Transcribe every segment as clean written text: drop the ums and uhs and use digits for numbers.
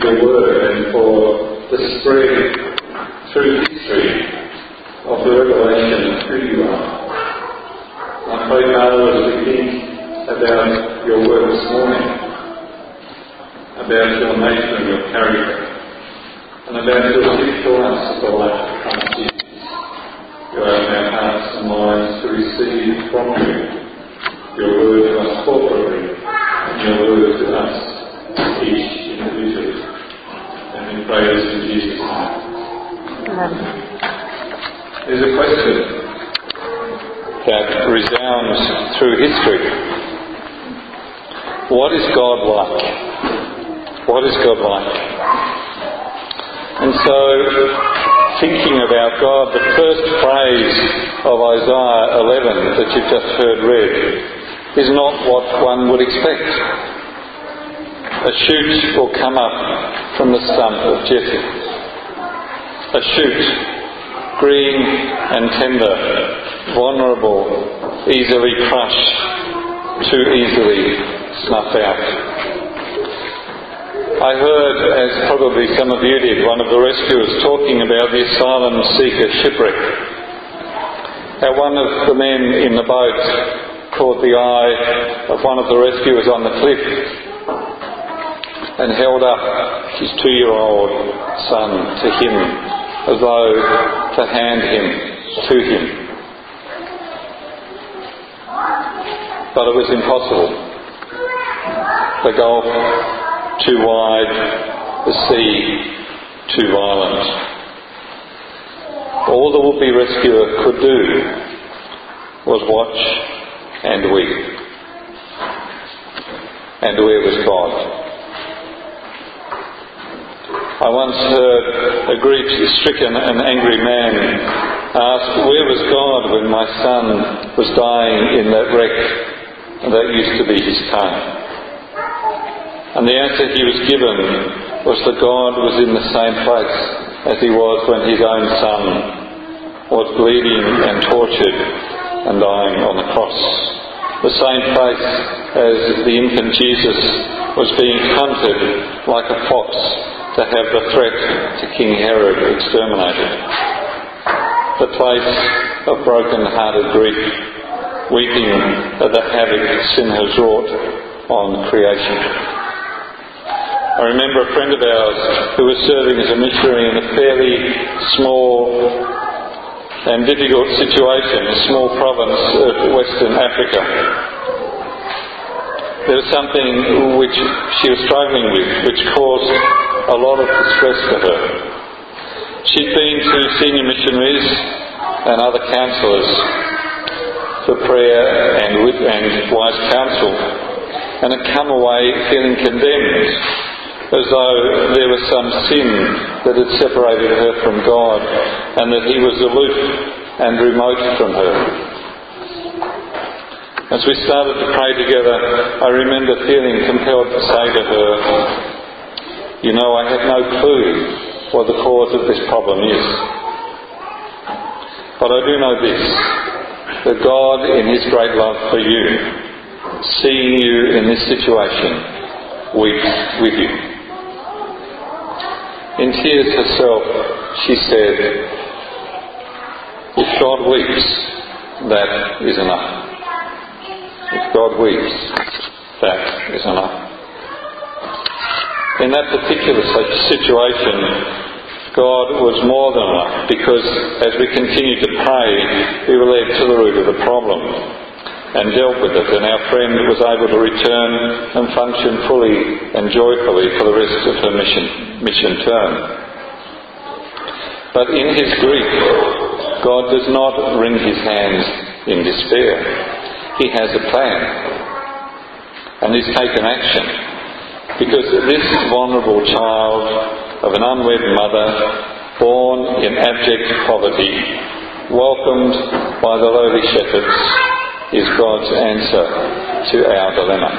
your word and for the spread through history of the revelation of who you are. I pray, Father, as we think about your word this morning, about your nature and your character, and about your gift to us of the life of Christ Jesus, you open our hearts and minds to receive from you your word to us corporately and your word to us each individually. And we pray this in Jesus' name. Amen. There's a question that resounds through history. What is God like? What is God like? And so, thinking about God, the first phrase of Isaiah 11 that you've just heard read is not what one would expect. A shoot will come up from the stump of Jesse. A shoot, green and tender, vulnerable, easily crushed, too easily snuffed out. I heard, as probably some of you did, one of the rescuers talking about the asylum seeker shipwreck. How one of the men in the boat caught the eye of one of the rescuers on the cliff and held up his 2-year-old son to him as though to hand him to him. But it was impossible. The gulf too wide, the sea too violent. All the would-be rescuer could do was watch and weep. And where was God? I once heard a grief-stricken and angry man ask, where was God when my son was dying in that wreck that used to be his car? And the answer he was given was that God was in the same place as he was when his own son was bleeding and tortured and dying on the cross. The same place as the infant Jesus was being hunted like a fox to have the threat to King Herod exterminated. The place of broken-hearted grief, weeping at the havoc sin has wrought on creation. I remember a friend of ours who was serving as a missionary in a fairly small and difficult situation, a small province of Western Africa. There was something which she was struggling with, which caused a lot of distress for her. She'd been to senior missionaries and other counsellors for prayer and wise counsel, and had come away feeling condemned, as though there was some sin that had separated her from God and that he was aloof and remote from her. As we started to pray together, I remember feeling compelled to say to her, you know, I have no clue what the cause of this problem is. But I do know this, that God, in his great love for you, seeing you in this situation, weeps with you. In tears herself, she said, if God weeps, that is enough. If God weeps, that is enough. In that particular situation, God was more than enough, because as we continued to pray, we were led to the root of the problem and dealt with it, and our friend was able to return and function fully and joyfully for the rest of her mission term. But in his grief, God does not wring his hands in despair. He has a plan, and he's taken action, because this vulnerable child of an unwed mother, born in abject poverty, welcomed by the lowly shepherds, is God's answer to our dilemma.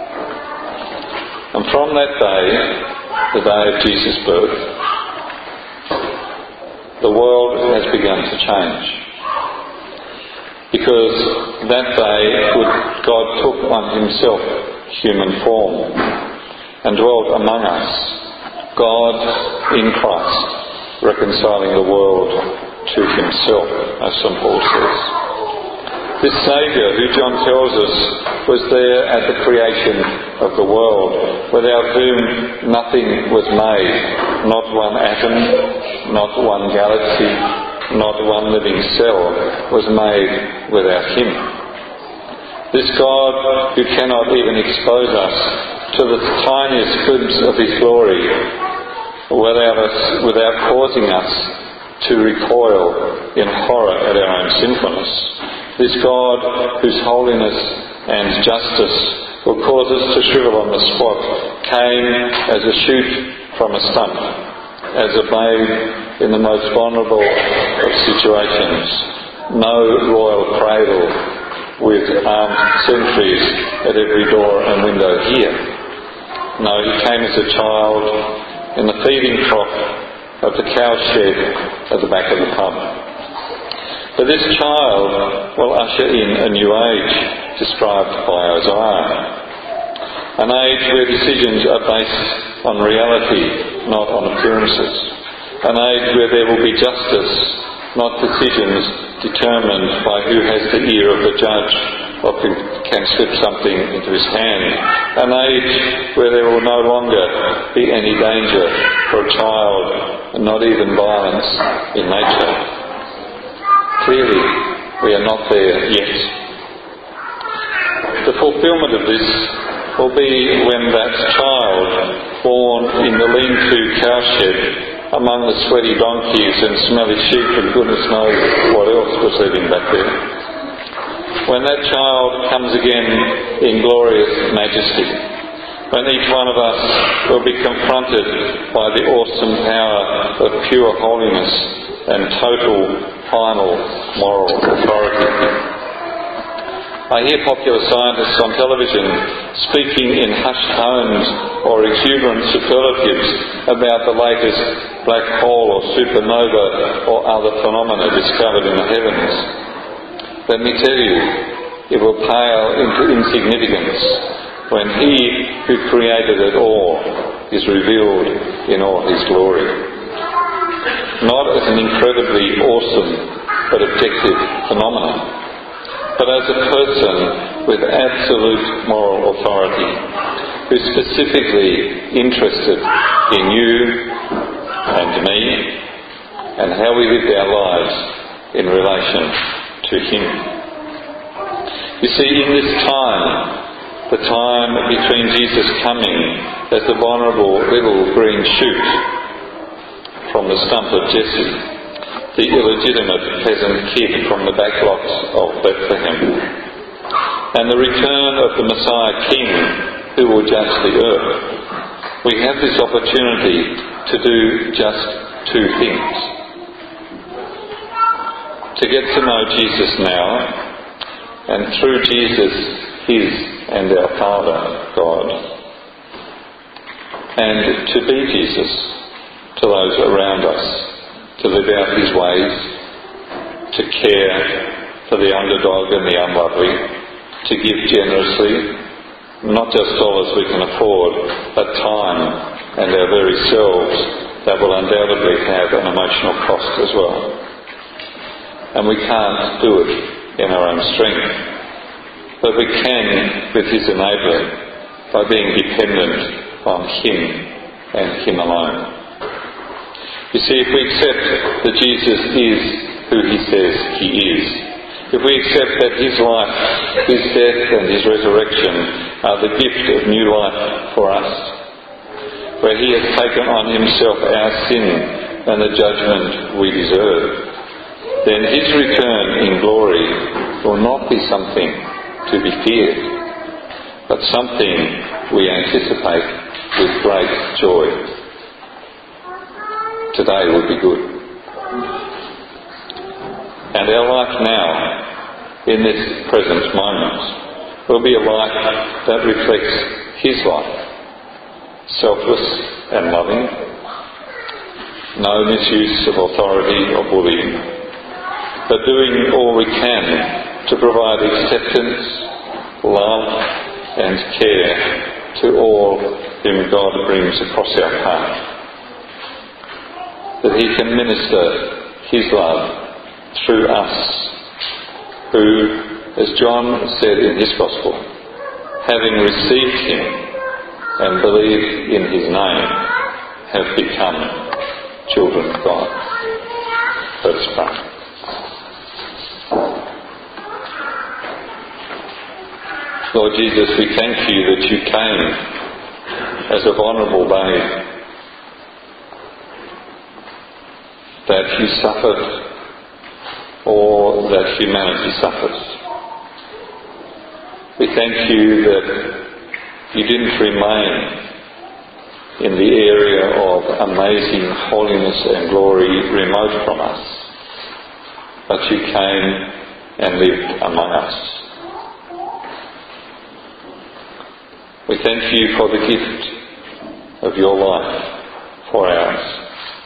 And from that day, the day of Jesus' birth, the world has begun to change. Because that day God took on himself human form and dwelt among us, God in Christ, reconciling the world to himself, as St. Paul says. This Saviour, who John tells us was there at the creation of the world, without whom nothing was made, not one atom, not one galaxy, not one living cell was made without him. This God who cannot even expose us to the tiniest glimpse of his glory without causing us to recoil in horror at our own sinfulness. This God whose holiness and justice will cause us to shrivel on the spot came as a shoot from a stump, as a babe in the most vulnerable of situations. No royal cradle with armed sentries at every door and window here. No, he came as a child in the feeding trough of the cow shed at the back of the pub. But this child will usher in a new age described by Isaiah. An age where decisions are based on reality, not on appearances. An age where there will be justice, not decisions determined by who has the ear of the judge or can slip something into his hand. An age where there will no longer be any danger for a child, not even violence in nature. Clearly, we are not there yet. The fulfilment of this will be when that child, born in the lean-to cowshed among the sweaty donkeys and smelly sheep and goodness knows what else was living back there, when that child comes again in glorious majesty, when each one of us will be confronted by the awesome power of pure holiness and total, final moral authority. I hear popular scientists on television speaking in hushed tones or exuberant superlatives about the latest black hole or supernova or other phenomena discovered in the heavens. Let me tell you, it will pale into insignificance when He who created it all is revealed in all His glory. Not as an incredibly awesome but objective phenomenon, but as a person with absolute moral authority, who's specifically interested in you and me and how we live our lives in relation to Him. You see, in this time, the time between Jesus coming as the vulnerable little green shoot from the stump of Jesse, the illegitimate peasant kid from the backblocks of Bethlehem, and the return of the Messiah King who will judge the earth, we have this opportunity to do just two things. To get to know Jesus now, and through Jesus, His and our Father, God, and to be Jesus to those around us, to live out His ways, to care for the underdog and the unlovely, to give generously, not just dollars we can afford, but time and our very selves that will undoubtedly have an emotional cost as well. And we can't do it in our own strength, but we can with His enabling by being dependent on Him and Him alone. You see, if we accept that Jesus is who He says He is, if we accept that His life, His death and His resurrection are the gift of new life for us, where He has taken on Himself our sin and the judgment we deserve, then His return in glory will not be something to be feared, but something we anticipate with great joy. Today will be good. And our life now, in this present moment, will be a life that reflects His life, selfless and loving, no misuse of authority or bullying, but doing all we can to provide acceptance, love and care to all whom God brings across our path. that he can minister his love through us, who, as John said in his Gospel, having received him and believed in his name, have become children of God. Let us pray. Lord Jesus, we thank you that you came as a vulnerable babe, that you suffered all that humanity suffers. We thank you that you didn't remain in the area of amazing holiness and glory remote from us, but you came and lived among us. We thank you for the gift of your life for ours.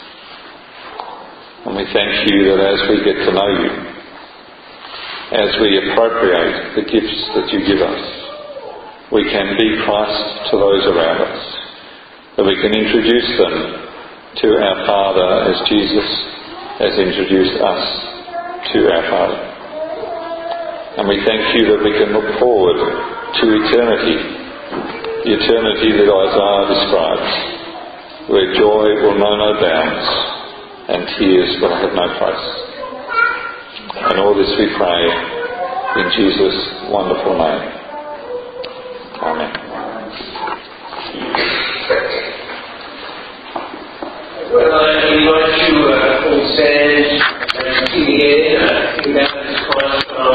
And we thank you that as we get to know you, as we appropriate the gifts that you give us, we can be Christ to those around us, that we can introduce them to our Father as Jesus has introduced us to our Father. And we thank you that we can look forward to eternity, the eternity that Isaiah describes, where joy will know no bounds and tears will have no place. And all this we pray in Jesus' wonderful name.